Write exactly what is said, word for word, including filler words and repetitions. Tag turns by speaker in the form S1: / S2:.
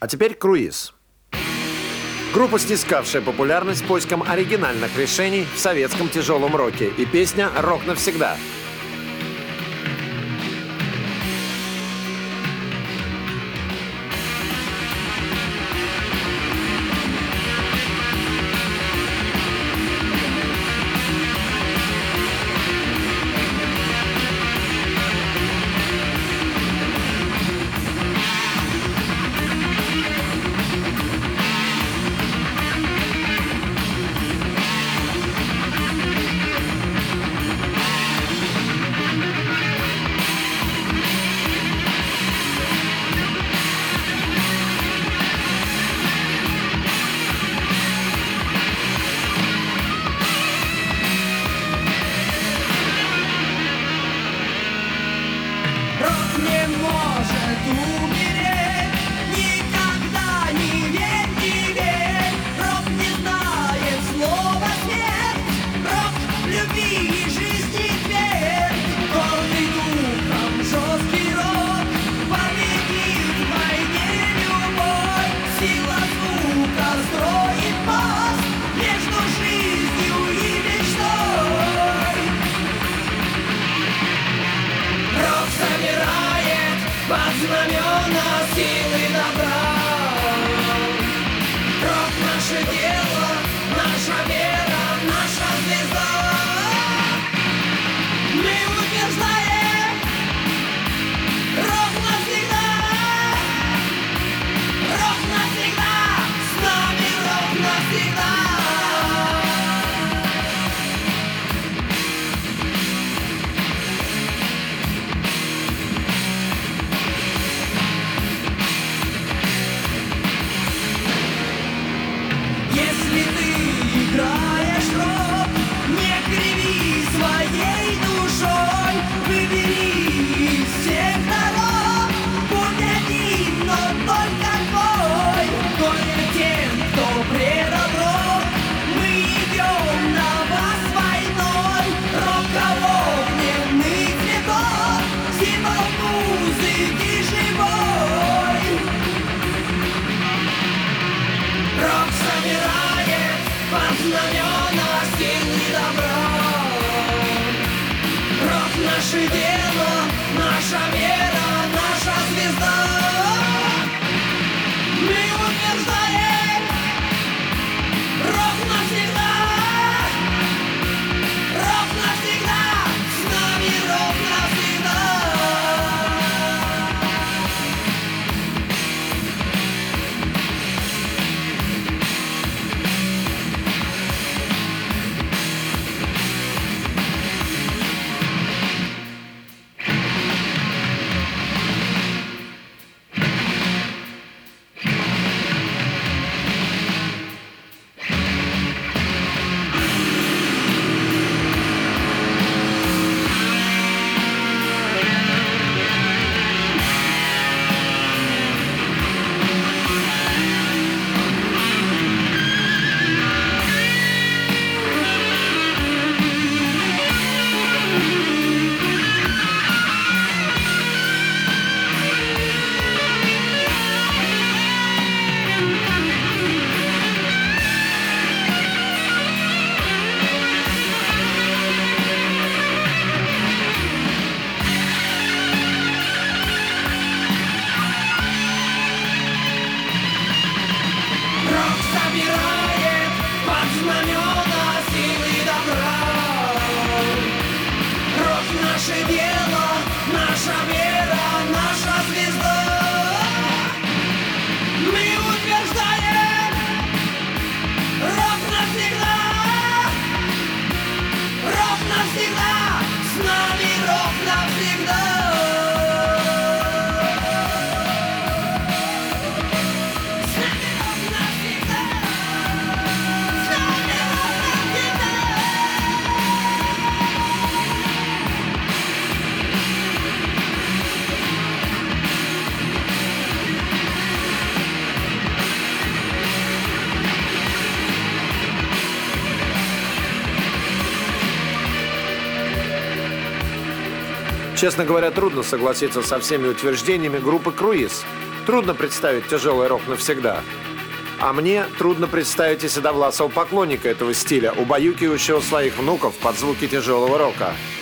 S1: А теперь круиз. Группа, снискавшая популярность поиском оригинальных решений в советском тяжелом роке, и песня «Рок навсегда».
S2: Под знамена силы добра. Рок — наше дело, наша вера, наша звезда. Мы утверждаем: рок навсегда, рок навсегда, с нами рок навсегда. Если ты играешь рок, не криви своей душой. Выбери из всех дорог путь один, но только твой. Горе тем, кто предал рок, мы идем на вас войной. Рок-огненный цветок, символ музыки живой. Рок собирает под знамена силы добра. Рок — наше дело, наша вера, наша звезда. Мы утверждаем: рок навсегда, рок навсегда, с нами рок навсегда. Рок собирает под знамена силы добра. Рок — наше дело, наша вера, наша звезда. Мы утверждаем: рок навсегда, рок навсегда, с нами рок навсегда.
S1: Честно говоря, трудно согласиться со всеми утверждениями группы «Круиз». Трудно представить тяжелый рок навсегда. А мне трудно представить и седовласого поклонника этого стиля, убаюкивающего своих внуков под звуки тяжелого рока.